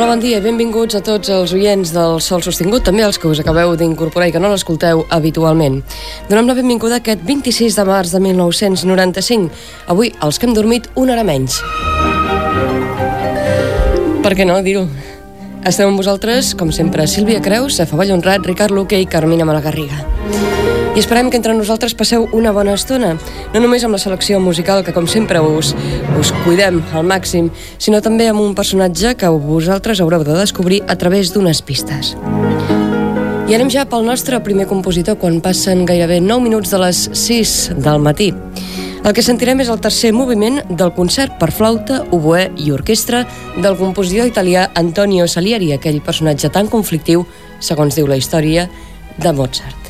Hola, bon dia i benvinguts a tots els oients del Sol Sostingut, també els que us acabeu d'incorporar i que no l'escolteu habitualment. Donem la benvinguda a aquest 26 de març de 1995. Avui, els que hem dormit una hora menys. Per què no dir-ho? Estem amb vosaltres, com sempre, Sílvia Creus, Efa Vallhonrat, Ricard Luque i Carmina Malagarriga. I esperem que entre nosaltres passeu una bona estona, no només amb la selecció musical, que com sempre us cuidem al màxim, sinó també amb un personatge que vosaltres haureu de descobrir a través d'unes pistes. I anem ja pel nostre primer compositor, quan passen gairebé 9 minuts de les 6 del matí. El que sentirem és el tercer moviment del concert per flauta, oboè i orquestra del compositor italià Antonio Salieri, aquell personatge tan conflictiu, segons diu la història, de Mozart.